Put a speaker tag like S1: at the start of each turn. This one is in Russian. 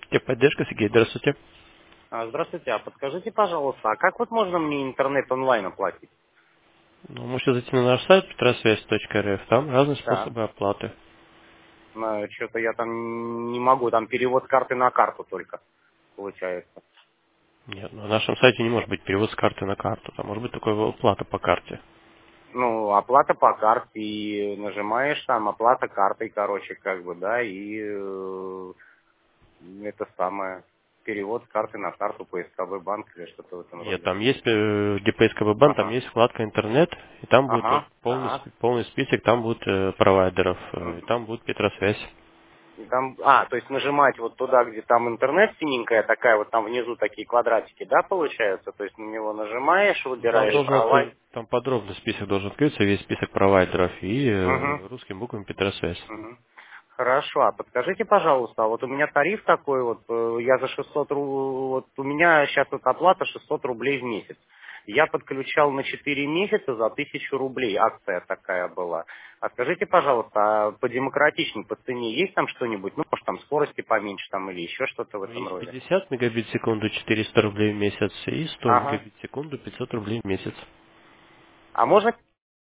S1: Техподдержка, Сергей, здравствуйте.
S2: Здравствуйте, а подскажите, пожалуйста, а как вот можно мне интернет онлайн оплатить?
S1: Ну, можете зайти на наш сайт petrosвязь.рф, там разные
S2: Да.
S1: способы оплаты.
S2: Что-то я там не могу, там перевод с карты на карту только получается.
S1: Нет, на нашем сайте не может быть перевод с карты на карту, там может быть только оплата по карте.
S2: Ну, оплата по карте, и нажимаешь там оплата картой, короче, как бы, да, и это самое, перевод с карты на карту, поисковой банк или что-то в этом
S1: Нет,
S2: роде.
S1: там есть, где ПСКБ банк, там
S2: Ага,
S1: есть вкладка интернет, и там будет
S2: ага,
S1: полный,
S2: так.
S1: полный список, там будет провайдеров, и
S2: Мгм.
S1: там будет Петросвязь.
S2: И там, то есть нажимать вот туда, где там интернет синенькая такая, вот там внизу такие квадратики, да, получается? То есть на него нажимаешь,
S1: Ну, там
S2: выбираешь
S1: должен,
S2: права.
S1: там подробный список должен открыться, весь список провайдеров и
S2: Угу,
S1: русскими буквами Петросвязь.
S2: угу. Хорошо, а подскажите, пожалуйста, вот у меня тариф такой, вот я за 600 вот у меня сейчас вот оплата 600 рублей в месяц. Я подключал на 4 месяца за 1000 рублей, акция такая была. А скажите, пожалуйста, а по демократичней, по цене есть там что-нибудь? Ну, может, там скорости поменьше там или еще что-то в
S1: Ну,
S2: этом
S1: есть
S2: роде?
S1: 50 мегабит в секунду 400 рублей в месяц и 100
S2: Ага.
S1: мегабит в секунду 500 рублей в месяц.
S2: А можно